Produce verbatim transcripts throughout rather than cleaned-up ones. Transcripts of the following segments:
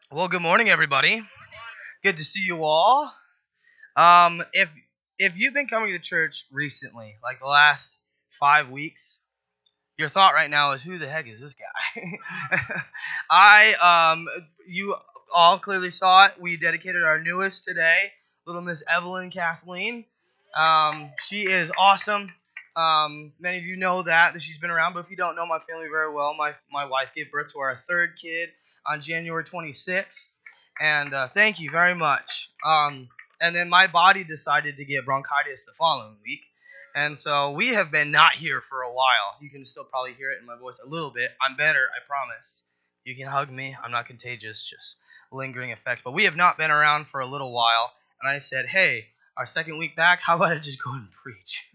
Well, good morning, everybody. Good to see you all. Um, if if you've been coming to church recently, like the last five weeks, your thought right now is, "Who the heck is this guy?" I um, you all clearly saw it. We dedicated our newest today, little Miss Evelyn Kathleen. Um, she is awesome. Um, many of you know that that she's been around, but if you don't know my family very well, my my wife gave birth to our third kid on January twenty-sixth, and uh, thank you very much. Um, and then my body decided to get bronchitis the following week. And so we have been not here for a while. You can still probably hear it in my voice a little bit. I'm better, I promise. You can hug me. I'm not contagious, just lingering effects. But we have not been around for a little while. And I said, hey, our second week back, how about I just go and preach?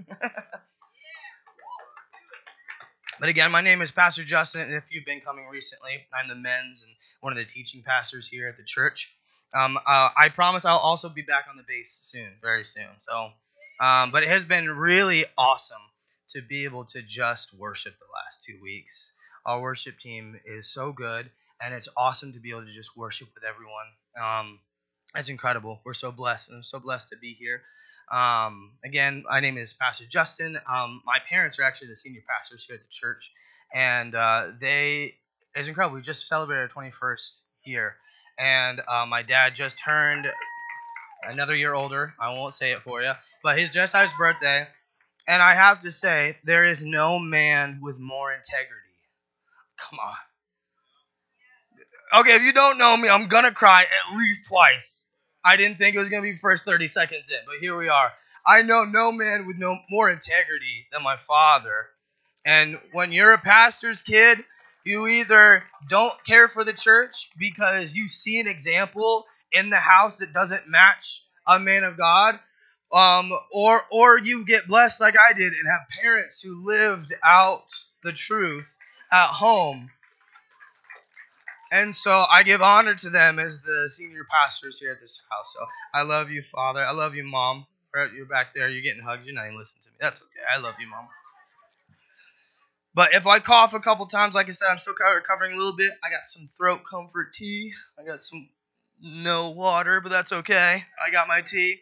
But again, my name is Pastor Justin, and if you've been coming recently, I'm the men's and one of the teaching pastors here at the church. Um, uh, I promise I'll also be back on the base soon, very soon. So, um, but it has been really awesome to be able to just worship the last two weeks. Our worship team is so good, and it's awesome to be able to just worship with everyone. Um, it's incredible. We're so blessed, and I'm so blessed to be here. Um, again, my name is Pastor Justin. Um, my parents are actually the senior pastors here at the church, and uh, they it's incredible. We just celebrated our twenty-first year, and uh, my dad just turned another year older. I won't say it for you, but he's just had his birthday, and I have to say, there is no man with more integrity. Come on. Okay, if you don't know me, I'm gonna cry at least twice. I didn't think it was gonna be first thirty seconds in, but here we are. I know no man with no more integrity than my father. And when you're a pastor's kid, you either don't care for the church because you see an example in the house that doesn't match a man of God, um, or or you get blessed like I did and have parents who lived out the truth at home. And so I give honor to them as the senior pastors here at this house. So I love you, Father. I love you, Mom. You're back there. You're getting hugs. You're not even listening to me. That's okay. I love you, Mom. But if I cough a couple times, like I said, I'm still recovering a little bit. I got some throat comfort tea. I got some no water, but that's okay. I got my tea.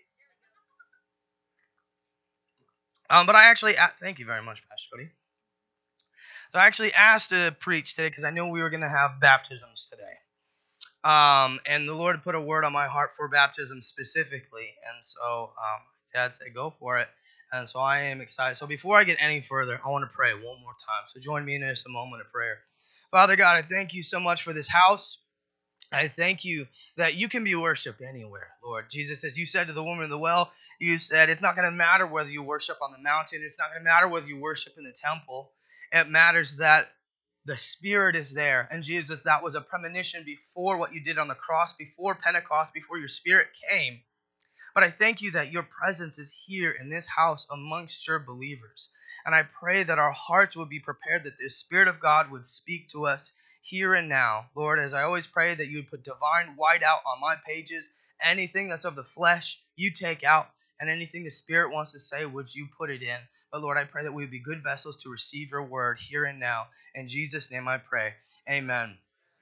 Um, but I actually, thank you very much, Pastor Cody. So I actually asked to preach today because I knew we were going to have baptisms today. Um, and the Lord put a word on my heart for baptism specifically. And so um, Dad said, go for it. And so I am excited. So before I get any further, I want to pray one more time. So join me in just a moment of prayer. Father God, I thank you so much for this house. I thank you that you can be worshiped anywhere, Lord. Jesus, as you said to the woman in the well, you said it's not going to matter whether you worship on the mountain. It's not going to matter whether you worship in the temple. It matters that the Spirit is there. And Jesus, that was a premonition before what you did on the cross, before Pentecost, before your Spirit came. But I thank you that your presence is here in this house amongst your believers. And I pray that our hearts would be prepared, that the Spirit of God would speak to us here and now. Lord, as I always pray that you would put divine white out on my pages. Anything that's of the flesh, you take out. And anything the Spirit wants to say, would you put it in? But Lord, I pray that we would be good vessels to receive your word here and now. In Jesus' name I pray. Amen.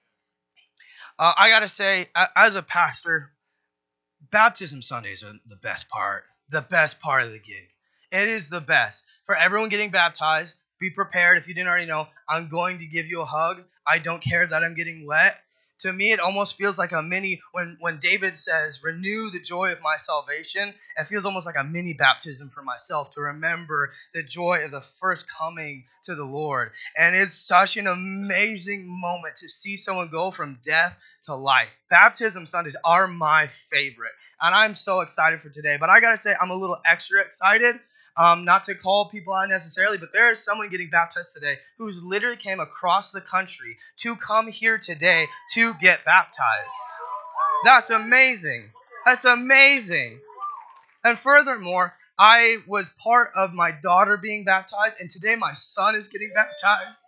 Uh, I got to say, as a pastor, baptism Sundays are the best part. The best part of the gig. It is the best. For everyone getting baptized, be prepared. If you didn't already know, I'm going to give you a hug. I don't care that I'm getting wet. To me, it almost feels like a mini, when, when David says, renew the joy of my salvation, it feels almost like a mini baptism for myself to remember the joy of the first coming to the Lord. And it's such an amazing moment to see someone go from death to life. Baptism Sundays are my favorite, and I'm so excited for today. But I got to say, I'm a little extra excited. Um, not to call people out necessarily, but there is someone getting baptized today who's literally came across the country to come here today to get baptized. That's amazing. That's amazing. And furthermore, I was part of my daughter being baptized, and today my son is getting baptized.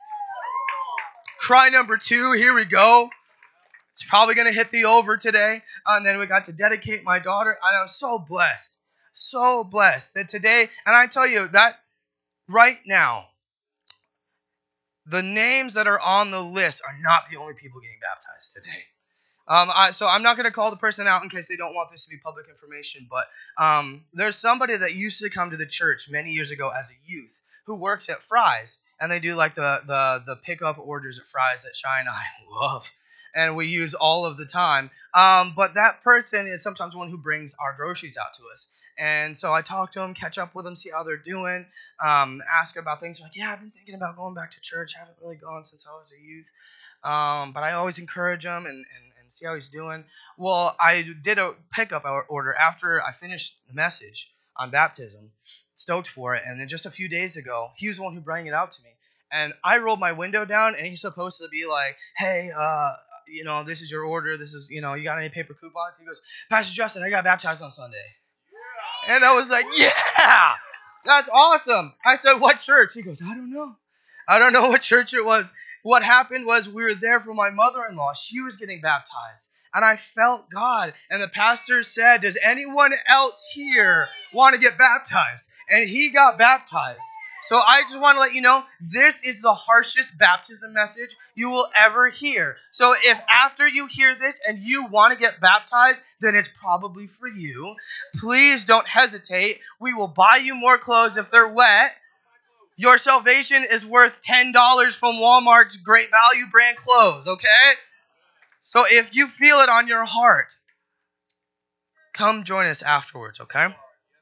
Cry number two, here we go. It's probably going to hit the over today. And then we got to dedicate my daughter, and I'm so blessed. So blessed that today, and I tell you that right now, the names that are on the list are not the only people getting baptized today. Um, I, so I'm not going to call the person out in case they don't want this to be public information, but um, there's somebody that used to come to the church many years ago as a youth who works at Fry's, and they do like the the the pickup orders at Fry's that Shy and I love, and we use all of the time. Um, but that person is sometimes one who brings our groceries out to us. And so I talk to them, catch up with them, see how they're doing, um, ask about things. Like, yeah, I've been thinking about going back to church. I haven't really gone since I was a youth. Um, but I always encourage him and, and, and see how he's doing. Well, I did a pickup order after I finished the message on baptism, stoked for it. And then just a few days ago, he was the one who brought it out to me. And I rolled my window down, and he's supposed to be like, hey, uh, you know, this is your order. This is, you know, you got any paper coupons? He goes, Pastor Justin, I got baptized on Sunday. And I was like, yeah, that's awesome. I said, what church? He goes, I don't know. I don't know what church it was. What happened was we were there for my mother-in-law. She was getting baptized. And I felt God. And the pastor said, does anyone else here want to get baptized? And he got baptized. So I just want to let you know, this is the harshest baptism message you will ever hear. So if after you hear this and you want to get baptized, then it's probably for you. Please don't hesitate. We will buy you more clothes if they're wet. Your salvation is worth ten dollars from Walmart's Great Value brand clothes, okay? So if you feel it on your heart, come join us afterwards, okay?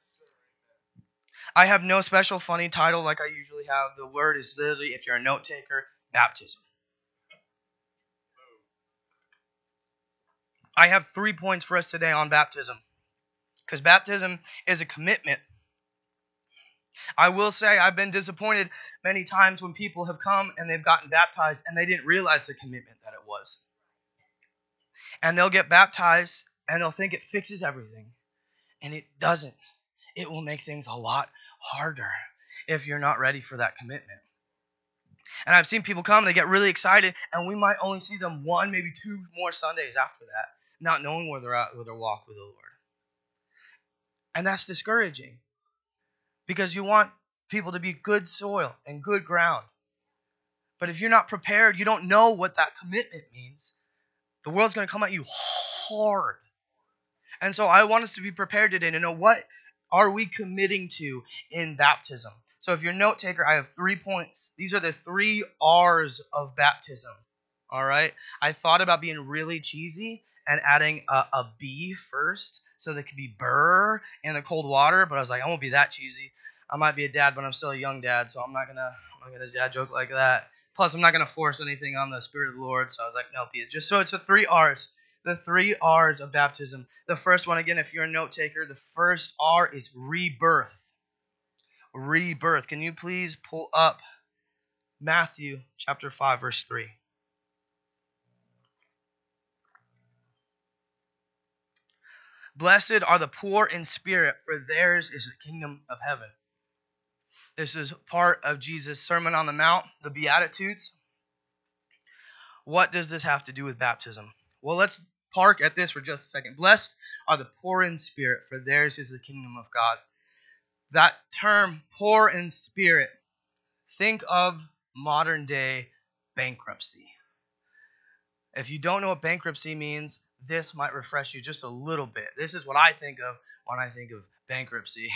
I have no special funny title like I usually have. The word is literally, if you're a note taker, baptism. I have three points for us today on baptism, because baptism is a commitment. I will say I've been disappointed many times when people have come and they've gotten baptized and they didn't realize the commitment that it was. And they'll get baptized and they'll think it fixes everything. And it doesn't. It will make things a lot harder if you're not ready for that commitment. And I've seen people come, they get really excited, and we might only see them one, maybe two more Sundays after that, not knowing where they're at with their walk with the Lord. And that's discouraging, because you want people to be good soil and good ground. But if you're not prepared, you don't know what that commitment means, the world's going to come at you hard. And so I want us to be prepared today to know, what are we committing to in baptism? So if you're a note taker, I have three points. These are the three R's of baptism. All right? I thought about being really cheesy and adding a, a B first, so there could be burr in the cold water, but I was like, I won't be that cheesy. I might be a dad, but I'm still a young dad, so I'm not gonna I'm not gonna dad joke like that. Plus, I'm not gonna force anything on the Spirit of the Lord, so I was like, no, be it. Just so it's the three R's. The three R's of baptism. The first one, again, if you're a note taker, the first R is rebirth. Rebirth. Can you please pull up Matthew chapter five, verse three? Blessed are the poor in spirit, for theirs is the kingdom of heaven. This is part of Jesus' Sermon on the Mount, the Beatitudes. What does this have to do with baptism? Well, let's park at this for just a second. Blessed are the poor in spirit, for theirs is the kingdom of God. That term, poor in spirit, think of modern day bankruptcy. If you don't know what bankruptcy means, this might refresh you just a little bit. This is what I think of when I think of bankruptcy.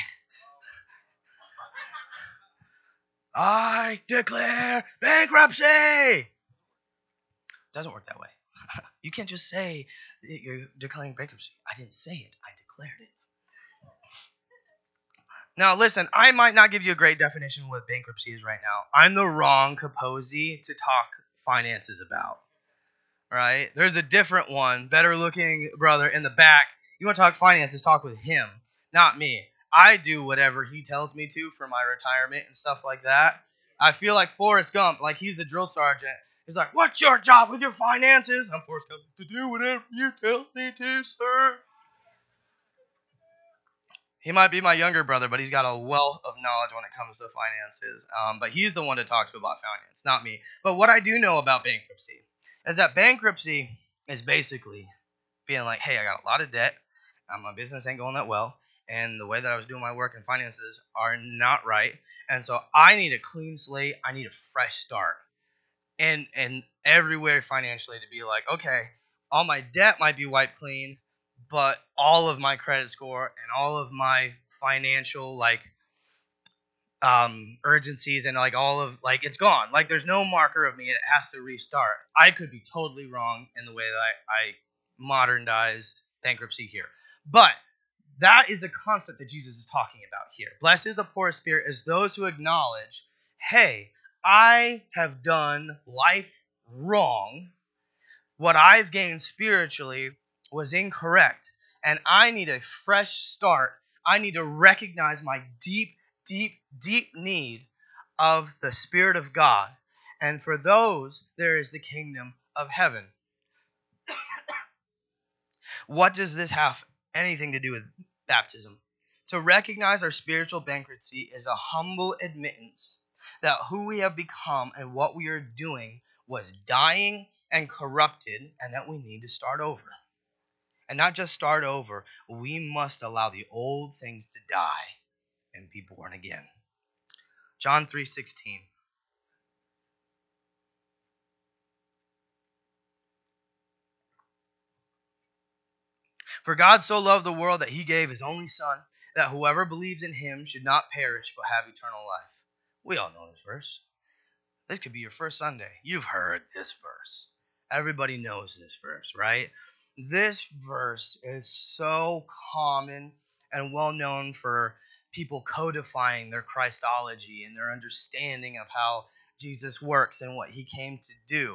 I declare bankruptcy! It doesn't work that way. You can't just say that you're declaring bankruptcy. I didn't say it. I declared it. Now, listen, I might not give you a great definition of what bankruptcy is right now. I'm the wrong Kaposi to talk finances about, right? There's a different one, better looking brother in the back. You want to talk finances, talk with him, not me. I do whatever he tells me to for my retirement and stuff like that. I feel like Forrest Gump, like he's a drill sergeant. He's like, what's your job with your finances? I'm Forrest Gump, to do whatever you tell me to, sir. He might be my younger brother, but he's got a wealth of knowledge when it comes to finances. Um, but he's the one to talk to about finance, not me. But what I do know about bankruptcy is that bankruptcy is basically being like, hey, I got a lot of debt. Um, my business ain't going that well. And the way that I was doing my work and finances are not right. And so I need a clean slate. I need a fresh start. And, and everywhere financially to be like, okay, all my debt might be wiped clean, but all of my credit score and all of my financial like um urgencies and like all of like it's gone. Like there's no marker of me. It has to restart. I could be totally wrong in the way that I, I modernized bankruptcy here. But that is a concept that Jesus is talking about here. Blessed is the poor in spirit as those who acknowledge, hey, I have done life wrong. What I've gained spiritually was incorrect. And I need a fresh start. I need to recognize my deep, deep, deep need of the Spirit of God. And for those, there is the kingdom of heaven. What does this have anything to do with baptism? To recognize our spiritual bankruptcy is a humble admittance that who we have become and what we are doing was dying and corrupted, and that we need to start over. And not just start over, we must allow the old things to die and be born again. John three sixteen. For God so loved the world that he gave his only Son, that whoever believes in him should not perish but have eternal life. We all know this verse. This could be your first Sunday. You've heard this verse. Everybody knows this verse, right? This verse is so common and well known for people codifying their Christology and their understanding of how Jesus works and what he came to do.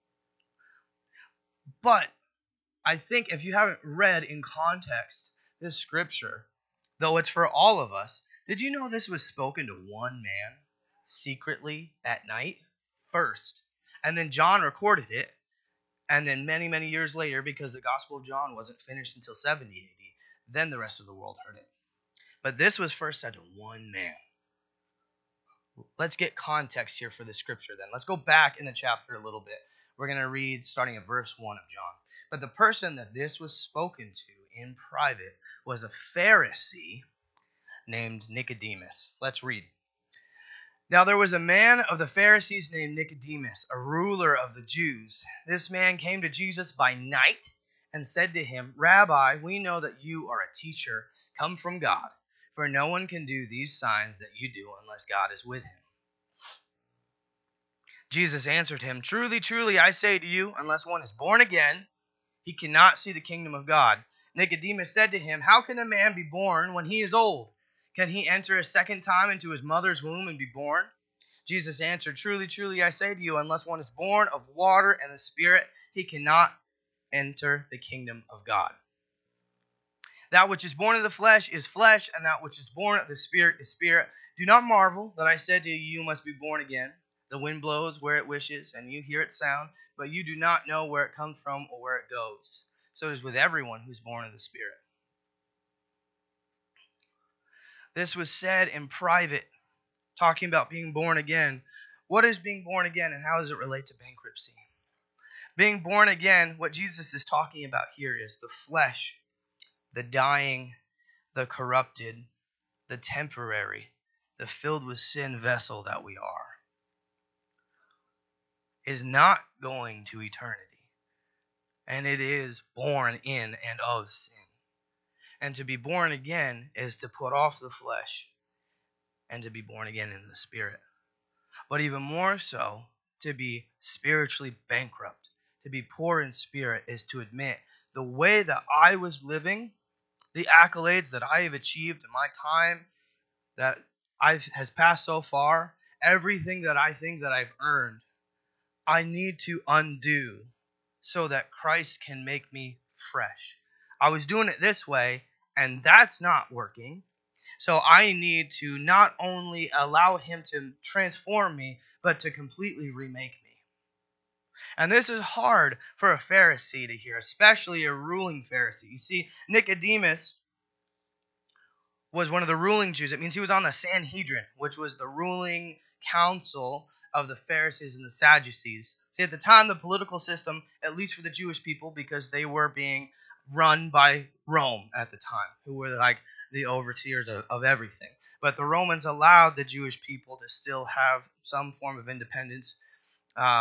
But I think if you haven't read in context this scripture, though it's for all of us, did you know this was spoken to one man secretly at night first? And then John recorded it. And then many, many years later, because the Gospel of John wasn't finished until seventy A D, then the rest of the world heard it. But this was first said to one man. Let's get context here for the scripture then. Let's go back in the chapter a little bit. We're going to read starting at verse one of John. But the person that this was spoken to in private was a Pharisee named Nicodemus. Let's read. Now there was a man of the Pharisees named Nicodemus, a ruler of the Jews. This man came to Jesus by night and said to him, Rabbi, we know that you are a teacher come from God, for no one can do these signs that you do unless God is with him. Jesus answered him, Truly, truly, I say to you, unless one is born again, he cannot see the kingdom of God. Nicodemus said to him, How can a man be born when he is old? Can he enter a second time into his mother's womb and be born? Jesus answered, Truly, truly, I say to you, unless one is born of water and the Spirit, he cannot enter the kingdom of God. That which is born of the flesh is flesh, and that which is born of the Spirit is spirit. Do not marvel that I said to you, you must be born again. The wind blows where it wishes, and you hear its sound, but you do not know where it comes from or where it goes. So it is with everyone who's born of the Spirit. This was said in private, talking about being born again. What is being born again, and how does it relate to bankruptcy? Being born again, what Jesus is talking about here is the flesh, the dying, the corrupted, the temporary, the filled with sin vessel that we are, is not going to eternity. And it is born in and of sin. And to be born again is to put off the flesh and to be born again in the Spirit. But even more so, to be spiritually bankrupt, to be poor in spirit, is to admit the way that I was living, the accolades that I have achieved in my time that I've has passed so far, everything that I think that I've earned, I need to undo so that Christ can make me fresh. I was doing it this way, and that's not working. So I need to not only allow him to transform me, but to completely remake me. And this is hard for a Pharisee to hear, especially a ruling Pharisee. You see, Nicodemus was one of the ruling Jews. It means he was on the Sanhedrin, which was the ruling council of the Pharisees and the Sadducees. See, at the time, the political system, at least for the Jewish people, because they were being run by Rome at the time, who were like the overseers of, of everything. But the Romans allowed the Jewish people to still have some form of independence um,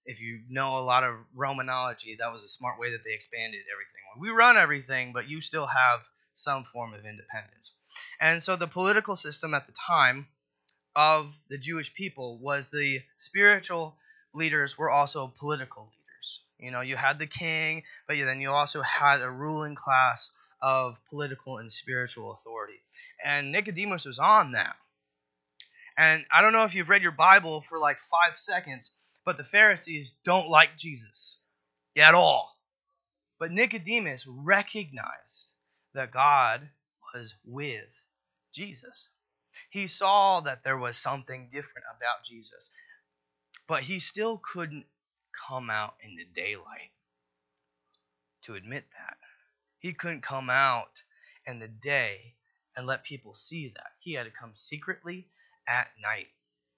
if you know a lot of Romanology, that was a smart way that they expanded everything. We run everything, but you still have some form of independence. And so the political system at the time of the Jewish people was the spiritual leaders were also political leaders. You know, you had the king, but then you also had a ruling class of political and spiritual authority. And Nicodemus was on that. And I don't know if you've read your Bible for like five seconds, but the Pharisees don't like Jesus at all. But Nicodemus recognized that God was with Jesus. He saw that there was something different about Jesus, but he still couldn't come out in the daylight to admit that. He couldn't come out in the day and let people see that. He had to come secretly at night.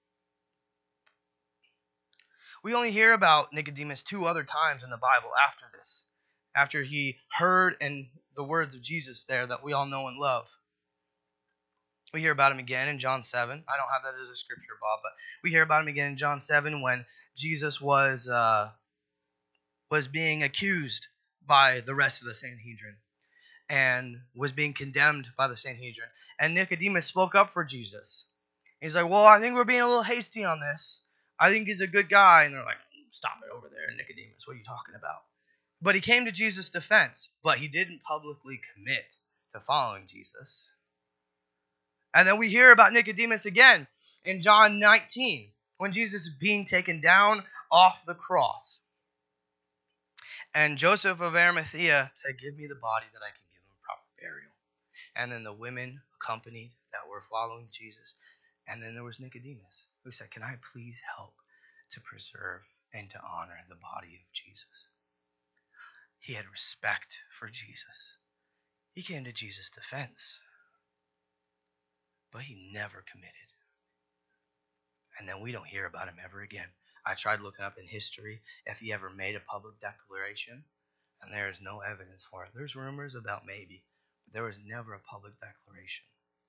We only hear about Nicodemus two other times in the Bible after this, after he heard and the words of Jesus there that we all know and love. We hear about him again in John seven. I don't have that as a scripture, Bob, but we hear about him again in John seven when Jesus was uh, was being accused by the rest of the Sanhedrin and was being condemned by the Sanhedrin. And Nicodemus spoke up for Jesus. He's like, well, I think we're being a little hasty on this. I think he's a good guy. And they're like, stop it over there, Nicodemus. What are you talking about? But he came to Jesus' defense, but he didn't publicly commit to following Jesus. And then we hear about Nicodemus again in John nineteen, when Jesus is being taken down off the cross. And Joseph of Arimathea said, give me the body that I can give him proper burial. And then the women accompanied that were following Jesus. And then there was Nicodemus, who said, can I please help to preserve and to honor the body of Jesus? He had respect for Jesus. He came to Jesus' defense, but he never committed. And then we don't hear about him ever again. I tried looking up in history if he ever made a public declaration, and there is no evidence for it. There's rumors about maybe, but there was never a public declaration.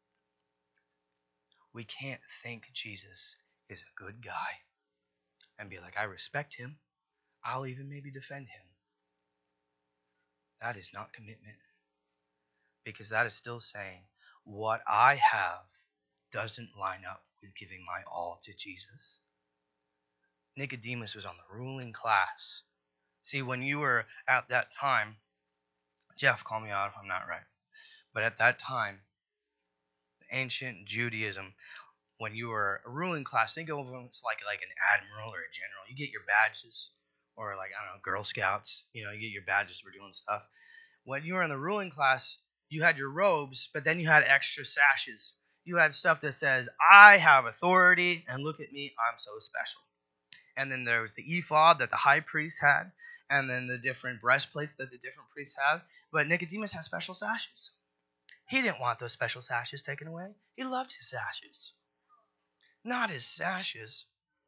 We can't think Jesus is a good guy and be like, I respect him. I'll even maybe defend him. That is not commitment, because that is still saying what I have doesn't line up with giving my all to Jesus. Nicodemus was on the ruling class. See, when you were at that time, Jeff, call me out if I'm not right, but at that time, ancient Judaism, when you were a ruling class, think of it as like, like an admiral or a general. You get your badges, or like, I don't know, Girl Scouts, you know, you get your badges for doing stuff. When you were in the ruling class, you had your robes, but then you had extra sashes. You had stuff that says, I have authority, and look at me, I'm so special. And then there was the ephod that the high priest had, and then the different breastplates that the different priests have. But Nicodemus had special sashes. He didn't want those special sashes taken away. He loved his sashes, not his sashes.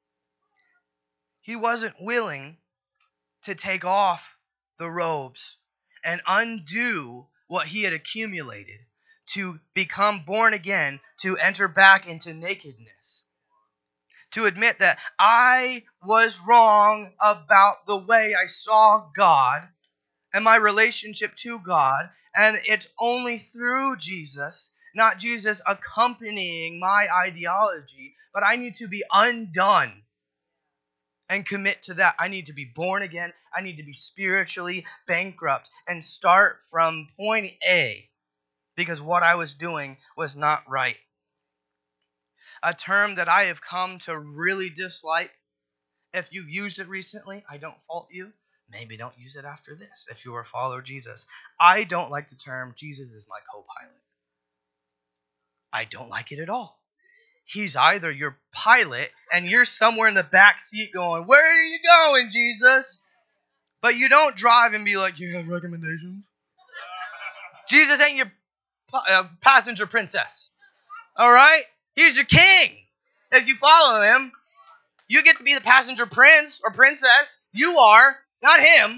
He wasn't willing to take off the robes and undo what he had accumulated to become born again, to enter back into nakedness. To admit that I was wrong about the way I saw God and my relationship to God, and it's only through Jesus, not Jesus accompanying my ideology, but I need to be undone and commit to that. I need to be born again. I need to be spiritually bankrupt and start from point A, because what I was doing was not right. A term that I have come to really dislike. If you've used it recently, I don't fault you. Maybe don't use it after this if you are a follower of Jesus. I don't like the term, Jesus is my co-pilot. I don't like it at all. He's either your pilot and you're somewhere in the back seat going, where are you going, Jesus? But you don't drive and be like, you have recommendations? Jesus ain't your uh, passenger princess. All right? He's your king. If you follow him, you get to be the passenger prince or princess. You are, not him.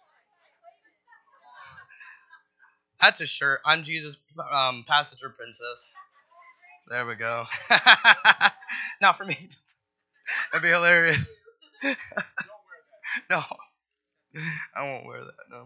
That's a shirt. I'm Jesus' um, passenger princess. There we go. Not for me. That'd be hilarious. No, I won't wear that, no.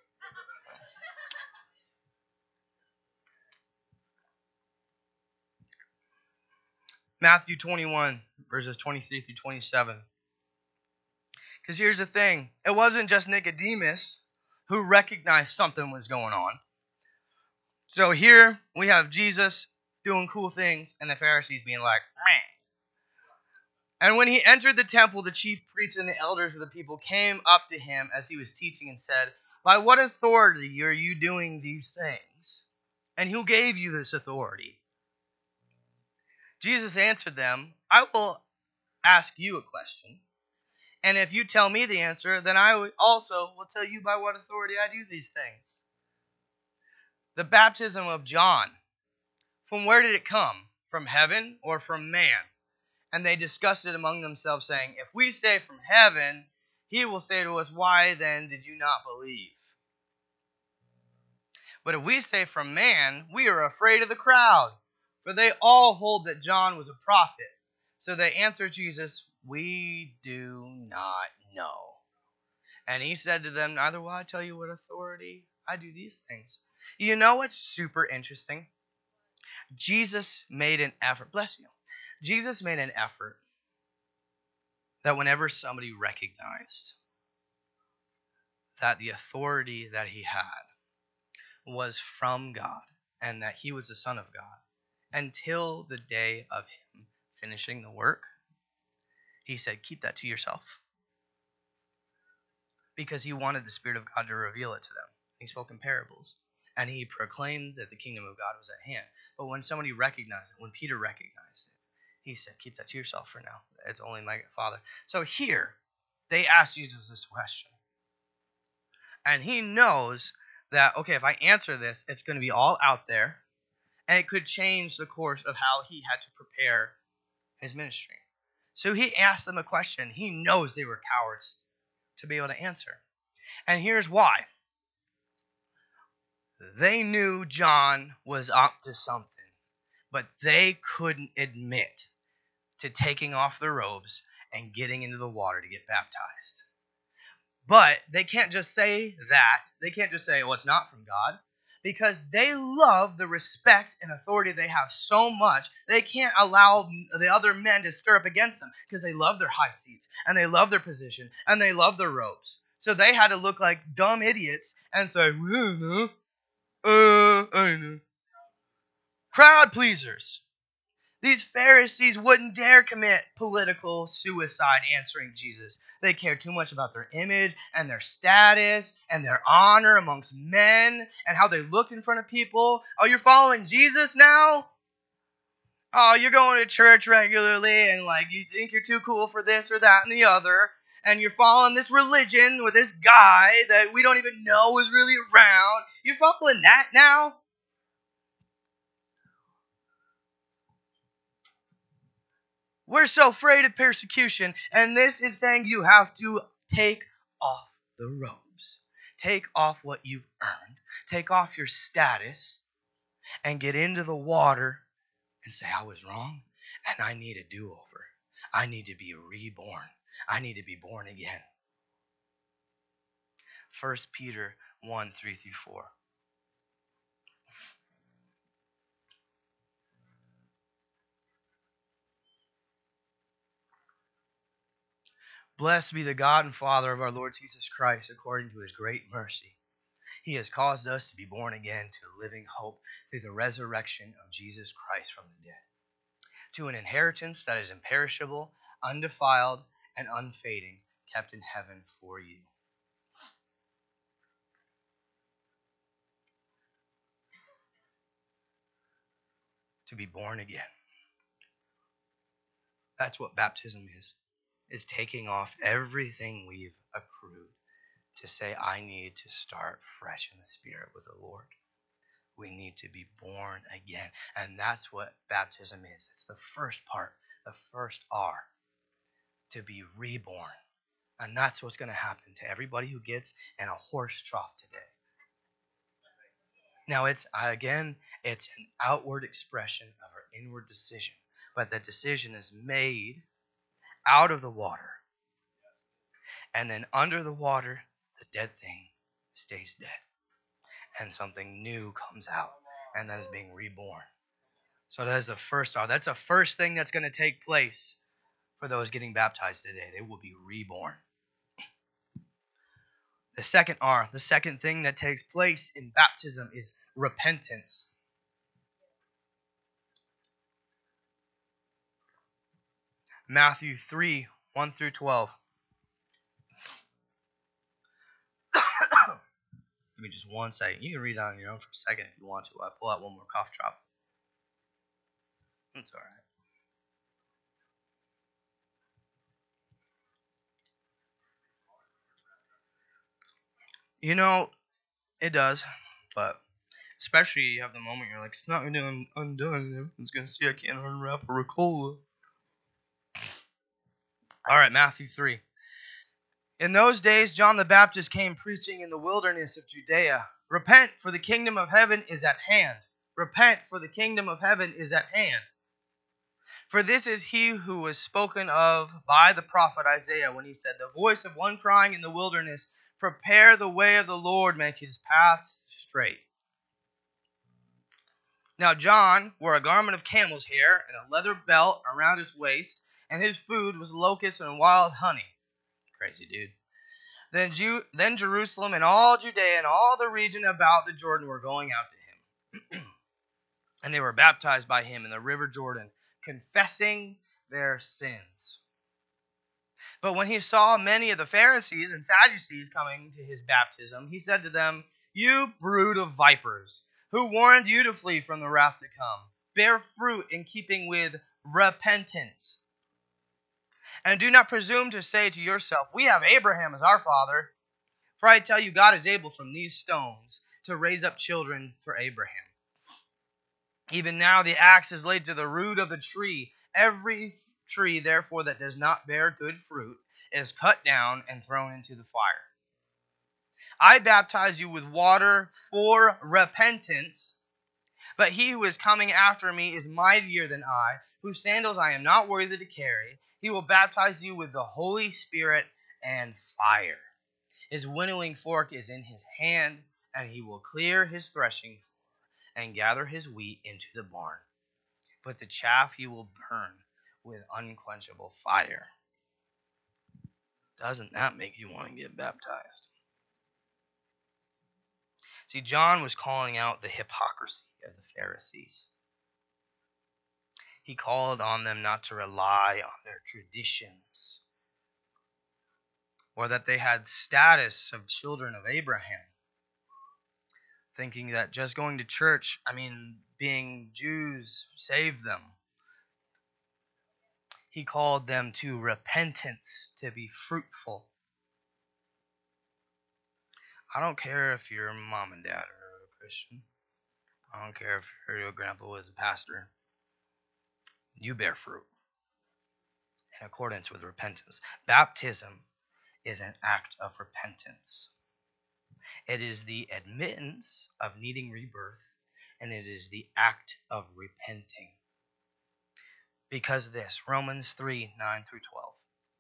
Matthew twenty-one, verses twenty-three through twenty-seven. Because here's the thing. It wasn't just Nicodemus who recognized something was going on. So here we have Jesus doing cool things and the Pharisees being like, meh. And when he entered the temple, the chief priests and the elders of the people came up to him as he was teaching and said, by what authority are you doing these things? And who gave you this authority? Jesus answered them, I will ask you a question. And if you tell me the answer, then I also will tell you by what authority I do these things. The baptism of John, from where did it come? From heaven or from man? And they discussed it among themselves, saying, if we say from heaven, he will say to us, why then did you not believe? But if we say from man, we are afraid of the crowd, for they all hold that John was a prophet. So they answered Jesus, we do not know. And he said to them, neither will I tell you what authority I do these things. You know what's super interesting? Jesus made an effort. Bless you. Jesus made an effort that whenever somebody recognized that the authority that he had was from God and that he was the Son of God, until the day of him finishing the work, he said, keep that to yourself. Because he wanted the Spirit of God to reveal it to them. He spoke in parables. And he proclaimed that the kingdom of God was at hand. But when somebody recognized it, when Peter recognized it, he said, keep that to yourself for now. It's only my Father. So here, they asked Jesus this question. And he knows that, okay, if I answer this, it's going to be all out there. And it could change the course of how he had to prepare his ministry. So he asked them a question. He knows they were cowards to be able to answer. And here's why. They knew John was up to something, but they couldn't admit to taking off their robes and getting into the water to get baptized. But they can't just say that. They can't just say, oh, it's not from God. Because they love the respect and authority they have so much, they can't allow the other men to stir up against them because they love their high seats and they love their position and they love their robes. So they had to look like dumb idiots and say, well, no, uh, I don't know. Crowd pleasers. These Pharisees wouldn't dare commit political suicide answering Jesus. They cared too much about their image and their status and their honor amongst men and how they looked in front of people. Oh, you're following Jesus now? Oh, you're going to church regularly and like you think you're too cool for this or that and the other. And you're following this religion with this guy that we don't even know is really around. You're following that now? We're so afraid of persecution, and this is saying you have to take off the robes. Take off what you've earned. Take off your status and get into the water and say, I was wrong, and I need a do-over. I need to be reborn. I need to be born again. First Peter one, three through four. Blessed be the God and Father of our Lord Jesus Christ, according to his great mercy. He has caused us to be born again to a living hope through the resurrection of Jesus Christ from the dead, to an inheritance that is imperishable, undefiled, and unfading, kept in heaven for you. To be born again. That's what baptism is, is taking off everything we've accrued to say, I need to start fresh in the Spirit with the Lord. We need to be born again. And that's what baptism is. It's the first part, the first R, to be reborn. And that's what's going to happen to everybody who gets in a horse trough today. Now, it's, again, it's an outward expression of our inward decision. But the decision is made out of the water. And then under the water, the dead thing stays dead. And something new comes out. And that is being reborn. So that's the first R. That's the first thing that's going to take place for those getting baptized today. They will be reborn. The second R, the second thing that takes place in baptism is repentance. Matthew three, one through twelve. Give me just one second. You can read on your own for a second if you want to. I'll pull out one more cough drop. That's all right. You know, it does, but especially you have the moment you're like, it's not undone. undone. Everyone's going to see I can't unwrap a Ricola. All right, Matthew three. In those days, John the Baptist came preaching in the wilderness of Judea. Repent, for the kingdom of heaven is at hand. Repent, for the kingdom of heaven is at hand. For this is he who was spoken of by the prophet Isaiah when he said, the voice of one crying in the wilderness, prepare the way of the Lord, make his paths straight. Now John wore a garment of camel's hair and a leather belt around his waist, and his food was locusts and wild honey. Crazy dude. Then, Jew, then Jerusalem and all Judea and all the region about the Jordan were going out to him. And they were baptized by him in the river Jordan, confessing their sins. But when he saw many of the Pharisees and Sadducees coming to his baptism, he said to them, you brood of vipers, who warned you to flee from the wrath to come, bear fruit in keeping with repentance. And do not presume to say to yourself, we have Abraham as our father. For I tell you, God is able from these stones to raise up children for Abraham. Even now the axe is laid to the root of the tree. Every tree, therefore, that does not bear good fruit is cut down and thrown into the fire. I baptize you with water for repentance, but he who is coming after me is mightier than I, whose sandals I am not worthy to carry. He will baptize you with the Holy Spirit and fire. His winnowing fork is in his hand, and he will clear his threshing floor and gather his wheat into the barn. But the chaff he will burn with unquenchable fire. Doesn't that make you want to get baptized? See, John was calling out the hypocrisy of the Pharisees. He called on them not to rely on their traditions, or that they had status of children of Abraham, thinking that just going to church, I mean, being Jews, saved them. He called them to repentance, to be fruitful. I don't care if your mom and dad are a Christian. I don't care if your grandpa was a pastor. You bear fruit in accordance with repentance. Baptism is an act of repentance. It is the admittance of needing rebirth, and it is the act of repenting. Because of this, Romans three, nine through twelve.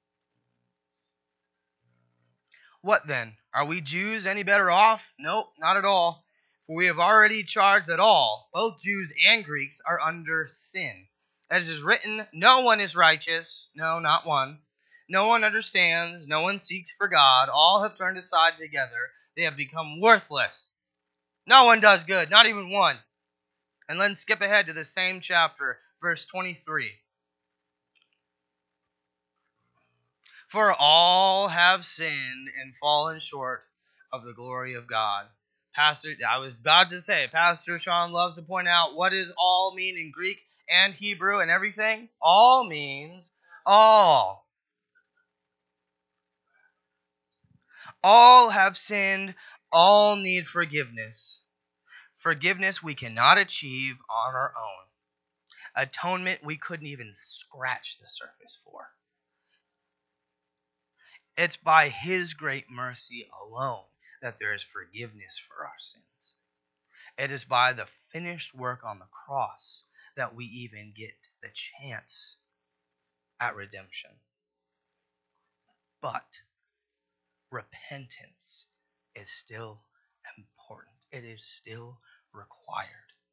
What then? Are we Jews any better off? Nope, not at all. For we have already charged that all, both Jews and Greeks, are under sin. As is written, no one is righteous. No, not one. No one understands. No one seeks for God. All have turned aside together. They have become worthless. No one does good, not even one. And let's skip ahead to the same chapter, verse twenty-three. For all have sinned and fallen short of the glory of God. Pastor, I was about to say, Pastor Sean loves to point out, what does all mean in Greek and Hebrew and everything? All means all. All have sinned, all need forgiveness. Forgiveness we cannot achieve on our own. Atonement we couldn't even scratch the surface for. It's by his great mercy alone that there is forgiveness for our sins. It is by the finished work on the cross that we even get the chance at redemption. But repentance is still important. It is still required.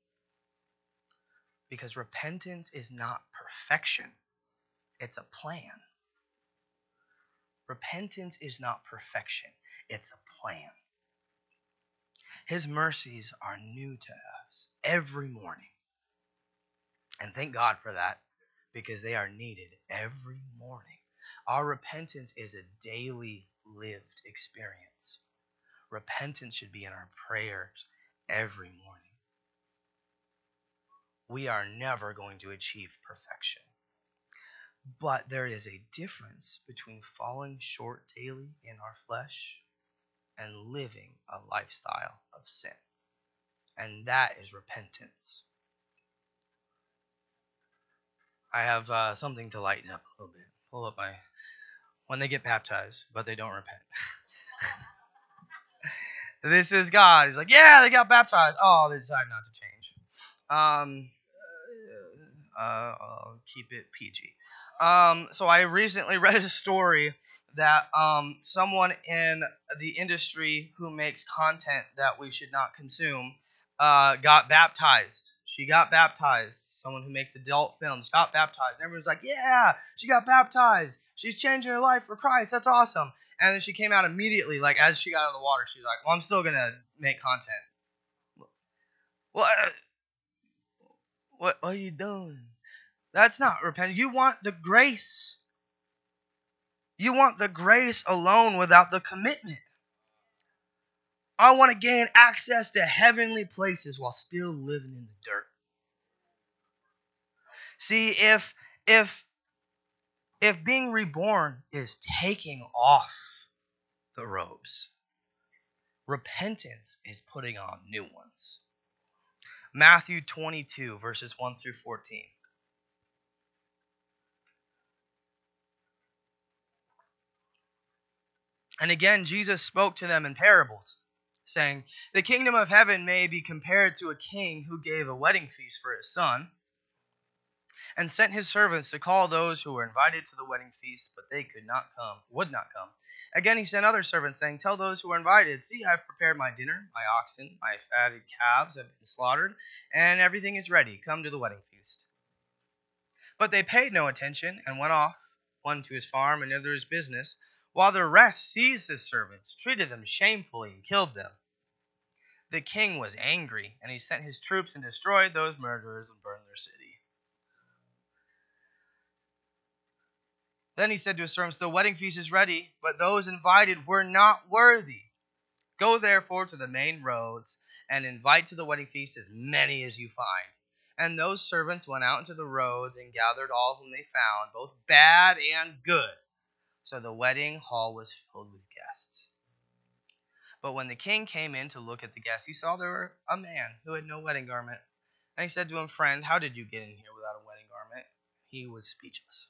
Because repentance is not perfection, it's a plan. Repentance is not perfection, it's a plan. His mercies are new to us every morning. And thank God for that, because they are needed every morning. Our repentance is a daily lived experience. Repentance should be in our prayers every morning. We are never going to achieve perfection. But there is a difference between falling short daily in our flesh and living a lifestyle of sin. And that is repentance. I have uh, something to lighten up a little bit. Pull up my... When they get baptized, but they don't repent. This is God. He's like, yeah, they got baptized. Oh, they decided not to change. Um, uh, I'll keep it P G. Um, so I recently read a story that um, someone in the industry who makes content that we should not consume uh, got baptized. She got baptized. Someone who makes adult films got baptized. And everyone's like, yeah, she got baptized. She's changing her life for Christ. That's awesome. And then she came out immediately, like as she got out of the water, she's like, well, I'm still going to make content. What? What are you doing? That's not repentance. You want the grace. You want the grace alone without the commitment. I want to gain access to heavenly places while still living in the dirt. See, if if if being reborn is taking off the robes, repentance is putting on new ones. Matthew twenty-two, verses one through fourteen. And again, Jesus spoke to them in parables, saying, the kingdom of heaven may be compared to a king who gave a wedding feast for his son, and sent his servants to call those who were invited to the wedding feast, but they could not come, would not come. Again, he sent other servants, saying, tell those who were invited, see, I've prepared my dinner, my oxen, my fatted calves have been slaughtered, and everything is ready. Come to the wedding feast. But they paid no attention and went off, one to his farm, another his business, while the rest seized his servants, treated them shamefully, and killed them. The king was angry, and he sent his troops and destroyed those murderers and burned their city. Then he said to his servants, the wedding feast is ready, but those invited were not worthy. Go therefore to the main roads, and invite to the wedding feast as many as you find. And those servants went out into the roads and gathered all whom they found, both bad and good. So the wedding hall was filled with guests. But when the king came in to look at the guests, he saw there were a man who had no wedding garment. And he said to him, friend, how did you get in here without a wedding garment? He was speechless.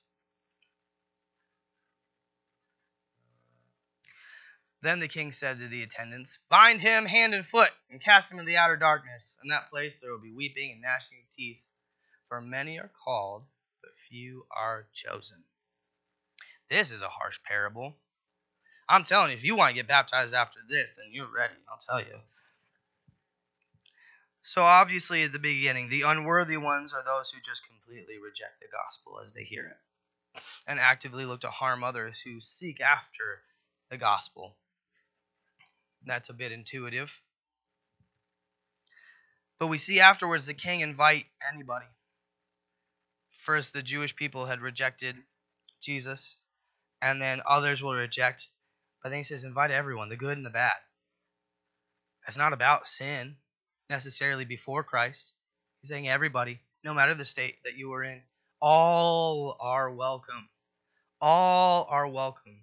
Then the king said to the attendants, bind him hand and foot and cast him into the outer darkness. In that place there will be weeping and gnashing of teeth, for many are called, but few are chosen. This is a harsh parable. I'm telling you, if you want to get baptized after this, then you're ready, I'll tell you. So obviously at the beginning, the unworthy ones are those who just completely reject the gospel as they hear it, and actively look to harm others who seek after the gospel. That's a bit intuitive. But we see afterwards the king invite anybody. First, the Jewish people had rejected Jesus, and then others will reject. But then he says, invite everyone, the good and the bad. It's not about sin necessarily before Christ. He's saying everybody, no matter the state that you were in, all are welcome. All are welcome.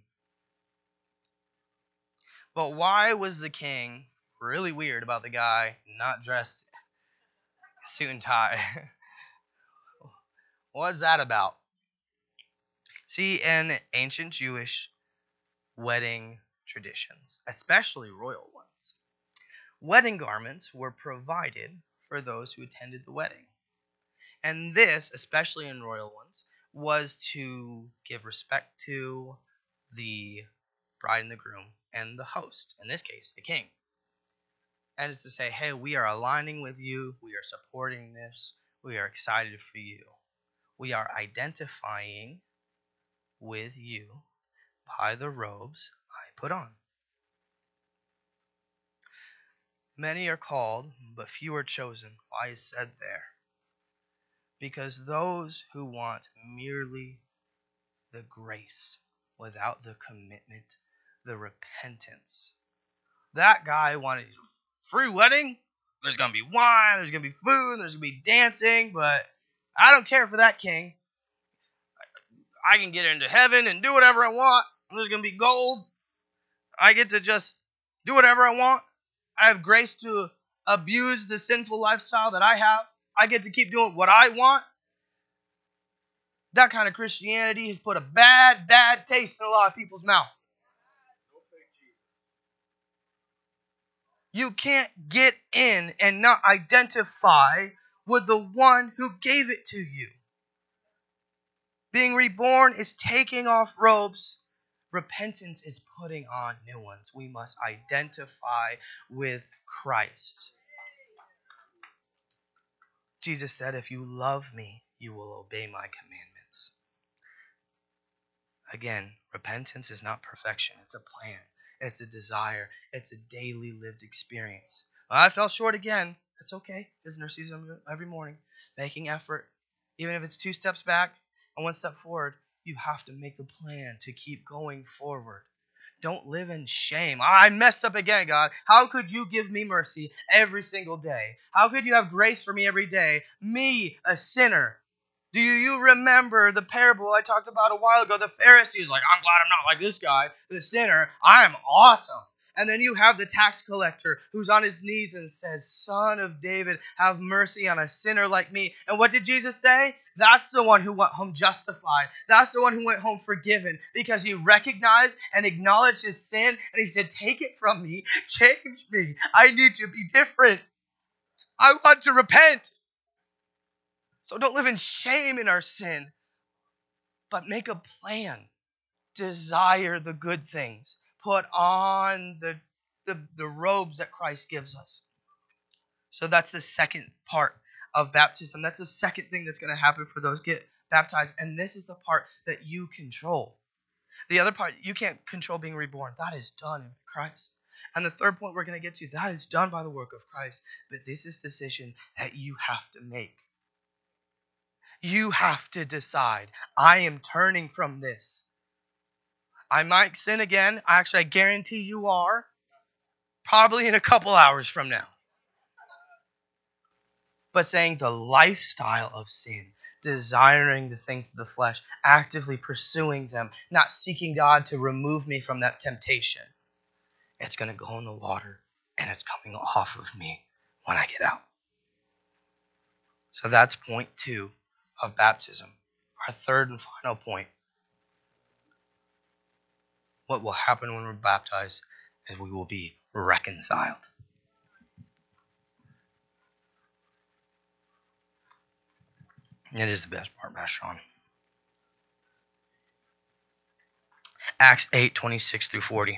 But why was the king really weird about the guy not dressed suit and tie? What's that about? See, in ancient Jewish wedding traditions, especially royal ones, wedding garments were provided for those who attended the wedding. And this, especially in royal ones, was to give respect to the bride and the groom, and the host, in this case, the king. And it's to say, hey, we are aligning with you. We are supporting this. We are excited for you. We are identifying with you by the robes I put on. Many are called, but few are chosen. Why is said there? Because those who want merely the grace without the commitment, the repentance. That guy wanted free wedding. There's going to be wine, there's going to be food, there's going to be dancing, but I don't care for that king. I can get into heaven and do whatever I want. There's going to be gold. I get to just do whatever I want. I have grace to abuse the sinful lifestyle that I have. I get to keep doing what I want. That kind of Christianity has put a bad, bad taste in a lot of people's mouth. You can't get in and not identify with the one who gave it to you. Being reborn is taking off robes. Repentance is putting on new ones. We must identify with Christ. Jesus said, if you love me, you will obey my commandments. Again, repentance is not perfection. It's a plan. It's a desire. It's a daily lived experience. Well, I fell short again. That's okay. Isn't there season every morning? Making effort. Even if it's two steps back and one step forward, you have to make the plan to keep going forward. Don't live in shame. I messed up again, God. How could you give me mercy every single day? How could you have grace for me every day? Me, a sinner. Do you remember the parable I talked about a while ago? The Pharisees like, I'm glad I'm not like this guy, the sinner. I'm awesome. And then you have the tax collector who's on his knees and says, Son of David, have mercy on a sinner like me. And what did Jesus say? That's the one who went home justified. That's the one who went home forgiven because he recognized and acknowledged his sin. And he said, take it from me. Change me. I need to be different. I want to repent. So don't live in shame in our sin, but make a plan. Desire the good things. Put on the, the, the robes that Christ gives us. So that's the second part of baptism. That's the second thing that's going to happen for those get baptized. And this is the part that you control. The other part, you can't control being reborn. That is done in Christ. And the third point we're going to get to, that is done by the work of Christ. But this is the decision that you have to make. You have to decide, I am turning from this. I might sin again. Actually, I guarantee you are. Probably in a couple hours from now. But saying the lifestyle of sin, desiring the things of the flesh, actively pursuing them, not seeking God to remove me from that temptation. It's going to go in the water and it's coming off of me when I get out. So that's point two of baptism. Our third and final point. What will happen when we're baptized is we will be reconciled. It is the best part, Pastor Sean. Acts eight, twenty-six through forty.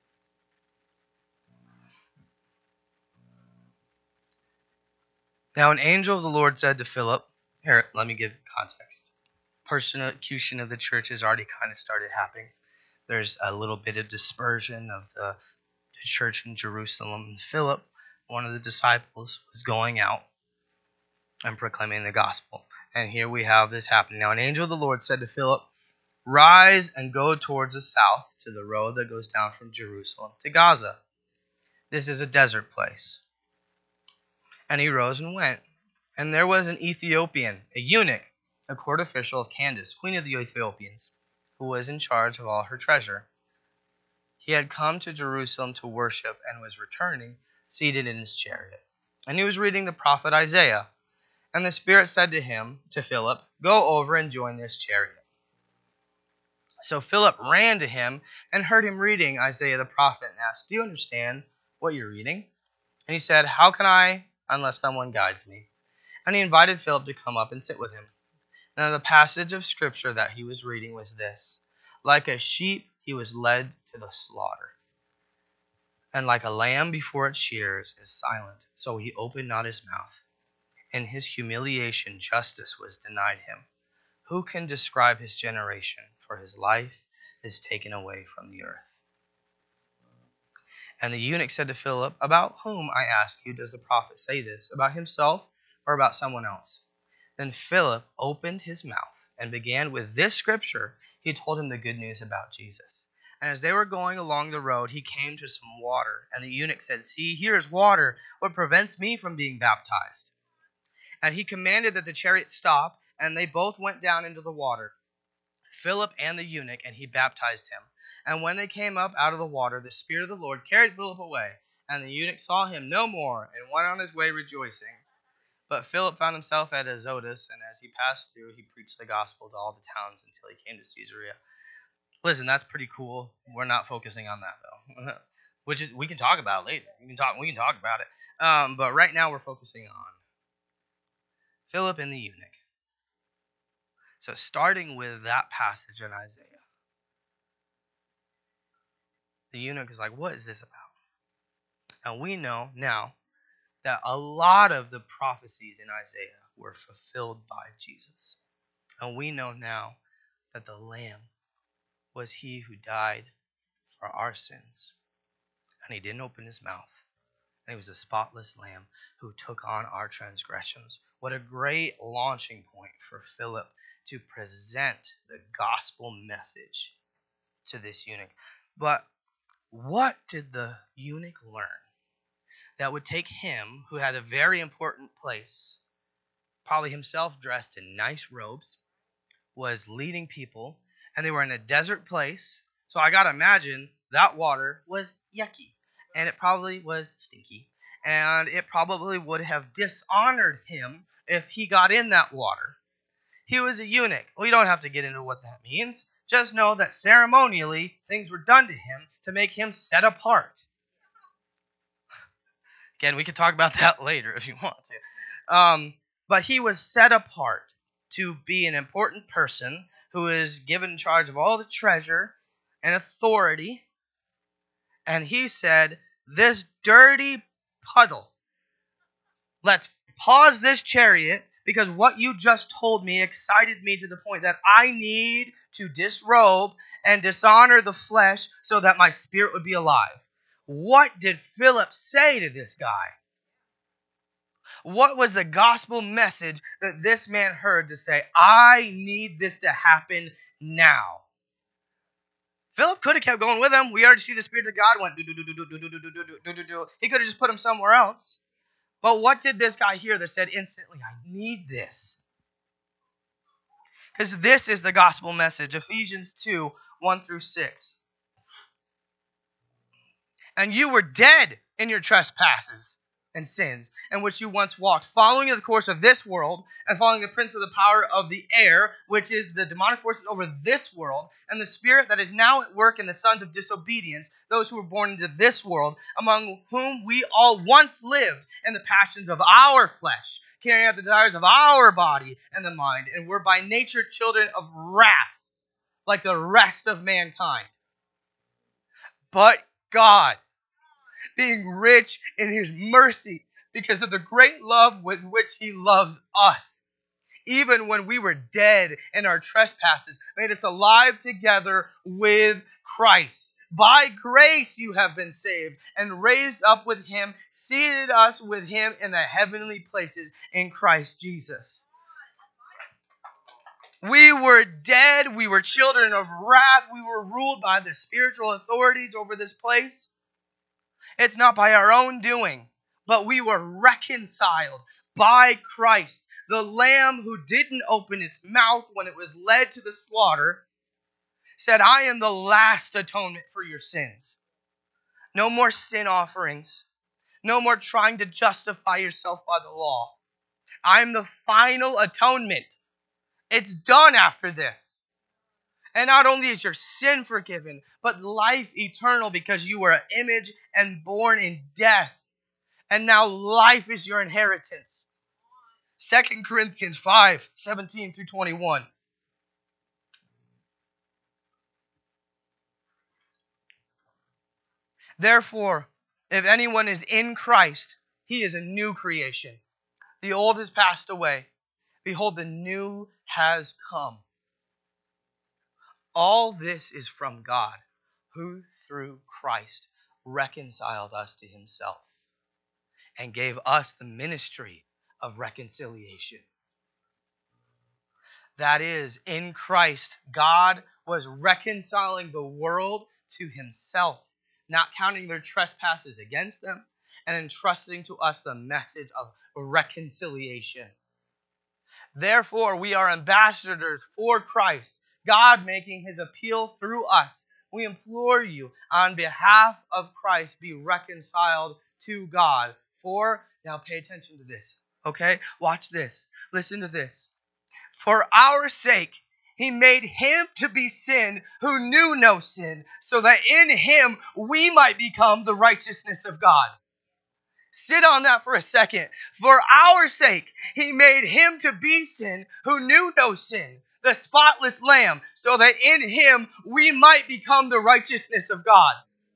Now an angel of the Lord said to Philip, here, let me give context. Persecution of the church has already kind of started happening. There's a little bit of dispersion of the, the church in Jerusalem. Philip, one of the disciples, was going out and proclaiming the gospel. And here we have this happening. Now an angel of the Lord said to Philip, rise and go towards the south to the road that goes down from Jerusalem to Gaza. This is a desert place. And he rose and went. And there was an Ethiopian, a eunuch, a court official of Candace, queen of the Ethiopians, who was in charge of all her treasure. He had come to Jerusalem to worship and was returning, seated in his chariot. And he was reading the prophet Isaiah. And the Spirit said to him, to Philip, go over and join this chariot. So Philip ran to him and heard him reading Isaiah the prophet and asked, do you understand what you're reading? And he said, how can I, unless someone guides me? And he invited Philip to come up and sit with him. Now the passage of scripture that he was reading was this. Like a sheep, he was led to the slaughter, And like a lamb before its shears is silent, so he opened not his mouth. In his humiliation, justice was denied him. Who can describe his generation? For his life is taken away from the earth. And the eunuch said to Philip, about whom, I ask you, does the prophet say this? About himself or about someone else? Then Philip opened his mouth and began with this scripture. He told him the good news about Jesus. And as they were going along the road, he came to some water. And the eunuch said, see, here is water. What prevents me from being baptized? And he commanded that the chariot stop, and they both went down into the water, Philip and the eunuch, and he baptized him. And when they came up out of the water, the Spirit of the Lord carried Philip away, and the eunuch saw him no more, and went on his way rejoicing. But Philip found himself at Azotus, and as he passed through, he preached the gospel to all the towns until he came to Caesarea. Listen, that's pretty cool. We're not focusing on that though, which is we can talk about it later. We can talk. We can talk about it. Um, but right now we're focusing on Philip and the eunuch. So starting with that passage in Isaiah, the eunuch is like, "What is this about?" And we know now that a lot of the prophecies in Isaiah were fulfilled by Jesus, and we know now that the Lamb was he who died for our sins. And he didn't open his mouth. And he was a spotless lamb who took on our transgressions. What a great launching point for Philip to present the gospel message to this eunuch. But what did the eunuch learn that would take him, who had a very important place, probably himself dressed in nice robes, was leading people, and they were in a desert place. So I got to imagine that water was yucky, and it probably was stinky, and it probably would have dishonored him if he got in that water. He was a eunuch. We don't have to get into what that means. Just know that ceremonially, things were done to him to make him set apart. Again, we can talk about that later if you want to. Um, but he was set apart to be an important person who is given charge of all the treasure and authority. And he said, this dirty puddle, let's pause this chariot, because what you just told me excited me to the point that I need to disrobe and dishonor the flesh so that my spirit would be alive. What did Philip say to this guy? What was the gospel message that this man heard to say, I need this to happen now? Philip could have kept going with him. We already see the Spirit of God went do do do do do do do do do do do do. He could have just put him somewhere else. But what did this guy hear that said instantly, I need this? Because this is the gospel message. Ephesians two, one through six. And you were dead in your trespasses and sins, in which you once walked, following the course of this world, and following the prince of the power of the air, which is the demonic forces over this world, and the spirit that is now at work in the sons of disobedience, those who were born into this world, among whom we all once lived in the passions of our flesh, carrying out the desires of our body and the mind, and were by nature children of wrath, like the rest of mankind. But God, being rich in his mercy, because of the great love with which he loves us, even when we were dead in our trespasses, made us alive together with Christ. By grace you have been saved, and raised up with him, seated us with him in the heavenly places in Christ Jesus. We were dead. We were children of wrath. We were ruled by the spiritual authorities over this place. It's not by our own doing, but we were reconciled by Christ. The Lamb who didn't open its mouth when it was led to the slaughter said, I am the last atonement for your sins. No more sin offerings. No more trying to justify yourself by the law. I'm the final atonement. It's done after this. And not only is your sin forgiven, but life eternal, because you were an image and born in death. And now life is your inheritance. Second Corinthians five, seventeen through twenty-one. Therefore, If anyone is in Christ, he is a new creation. The old has passed away. Behold, the new has come. All this is from God, who through Christ reconciled us to himself and gave us the ministry of reconciliation. That is, in Christ, God was reconciling the world to himself, not counting their trespasses against them, and entrusting to us the message of reconciliation. Therefore, we are ambassadors for Christ, God making his appeal through us. We implore you, on behalf of Christ, be reconciled to God. For, now pay attention to this, okay? Watch this. Listen to this. For our sake, he made him to be sin who knew no sin, so that in him we might become the righteousness of God. Sit on that for a second. For our sake, he made him to be sin who knew no sin, the spotless lamb, so that in him we might become the righteousness of God.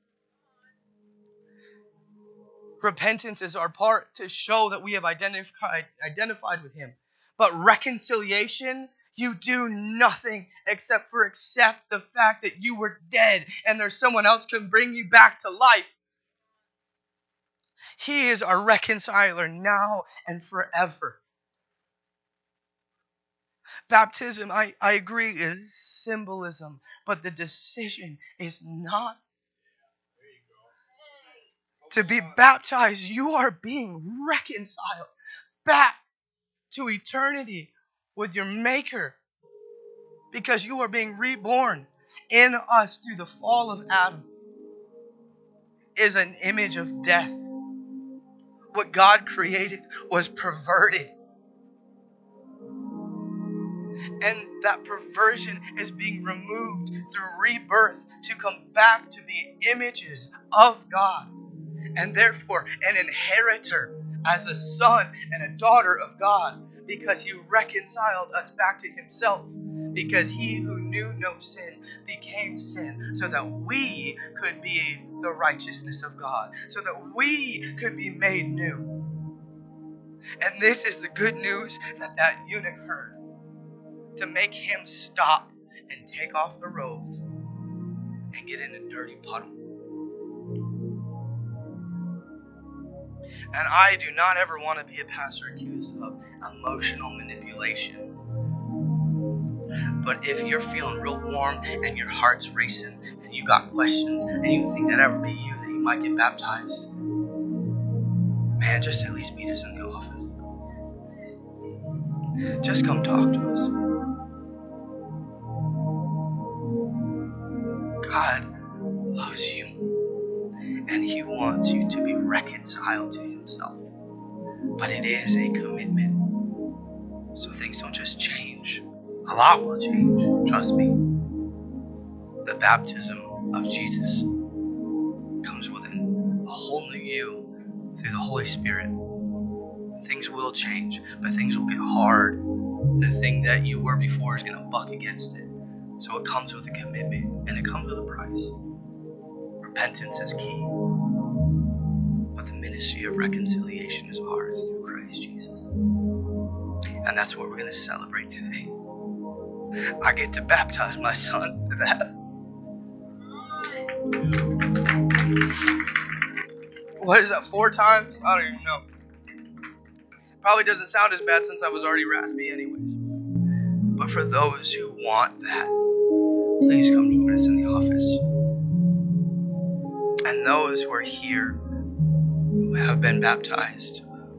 Repentance is our part to show that we have identified, identified with him. But reconciliation, you do nothing except for accept the fact that you were dead and there's someone else can bring you back to life. He is our reconciler now and forever. Baptism, I, I agree, is symbolism, but the decision is not to be baptized. You are being reconciled back to eternity with your Maker, because you are being reborn in us through the fall of Adam. Is an image of death. What God created was perverted. And that perversion is being removed through rebirth to come back to be images of God. And therefore an inheritor as a son and a daughter of God, because he reconciled us back to himself. Because he who knew no sin became sin, so that we could be the righteousness of God, so that we could be made new. And this is the good news that that eunuch heard, to make him stop and take off the robes and get in a dirty puddle. And I do not ever want to be a pastor accused of emotional manipulation. But if you're feeling real warm and your heart's racing and you got questions and you think that ever be you, that you might get baptized, man, just at least meet us in the office. Just come talk to us. God loves you and he wants you to be reconciled to himself. But it is a commitment. So things don't just change. A lot will change, trust me. The baptism of Jesus comes within a whole new you through the Holy Spirit. Things will change, but things will get hard. The thing that you were before is going to buck against it. So it comes with a commitment, and it comes with a price. Repentance is key. But the ministry of reconciliation is ours through Christ Jesus. And that's what we're going to celebrate today. I get to baptize my son to that. What is that, four times? I don't even know. Probably doesn't sound as bad since I was already raspy anyways. But for those who want that, please come join us in the office. And those who are here who have been baptized,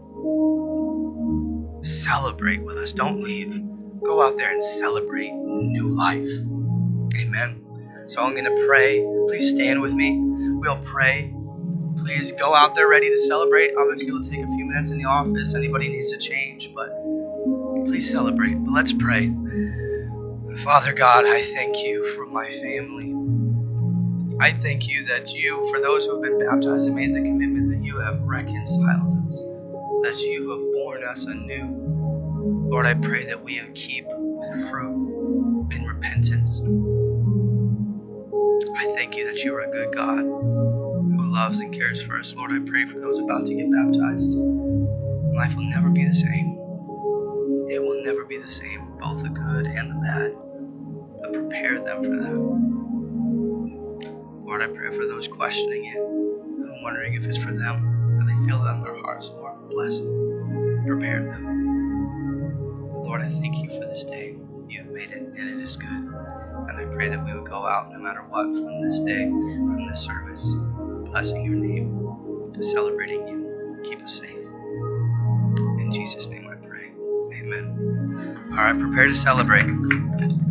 celebrate with us. Don't leave. Go out there and celebrate new life. Amen. So I'm going to pray. Please stand with me. We'll pray. Please go out there ready to celebrate. Obviously, it'll take a few minutes in the office. Anybody needs to change, but please celebrate. But let's pray. Father God, I thank you for my family. I thank you that you, for those who have been baptized and made the commitment, that you have reconciled us, that you have born us anew. Lord, I pray that we keep with fruit in repentance. I thank you that you are a good God. who loves and cares for us. Lord, I pray for those about to get baptized. Life will never be the same. It will never be the same, both the good and the bad. But prepare them for that. Lord, I pray for those questioning it, and wondering if it's for them, or they feel that in their hearts. Lord, bless them. Prepare them. Lord, I thank you for this day. You have made it, and it is good. And I pray that we would go out no matter what from this day, from this service, blessing your name, celebrating you. Keep us safe. In Jesus' name I pray. Amen. All right, prepare to celebrate.